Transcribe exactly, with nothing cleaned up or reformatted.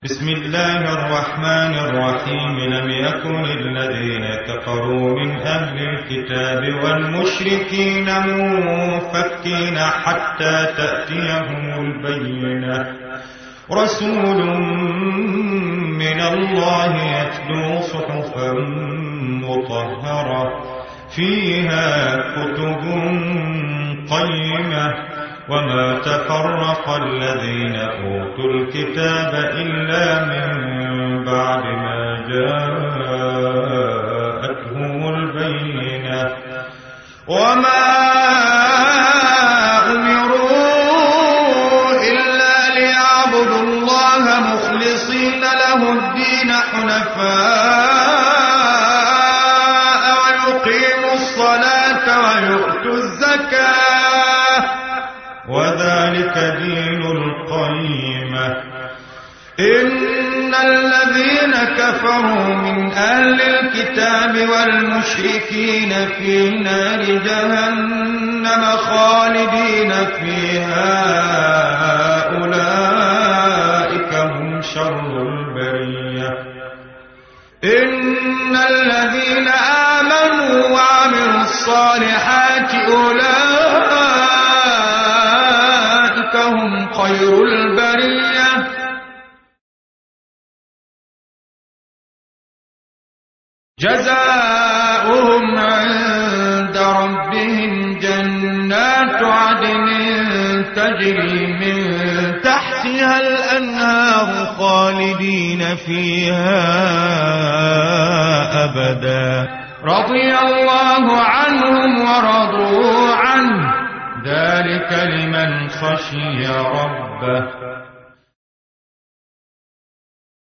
بسم الله الرحمن الرحيم. لم يكن الذين كفروا من أهل الكتاب والمشركين منفكين حتى تأتيهم البينة، رسول من الله يتلو صحفا مطهرة فيها كتب قيمة، وما تفرق الذين أوتوا الكتاب إلا من بعد ما جاءتهم البينة، وما أمروا إلا ليعبدوا الله مخلصين له الدين حنفاء ويقيموا الصلاة ويؤتوا الزكاة، وذلك دين القيمة. إن الذين كفروا من أهل الكتاب والمشركين في نار جهنم خالدين فيها أولئك هم شر البرية. إن الذين آمنوا وعملوا الصالحات أولئك هم خير البرية. جزاؤهم عند ربهم جنات عدن تجري من تحتها الأنهار خالدين فيها أبدا، رضي الله عنهم ورضوا عنه، ذلك لمن خشي ربه.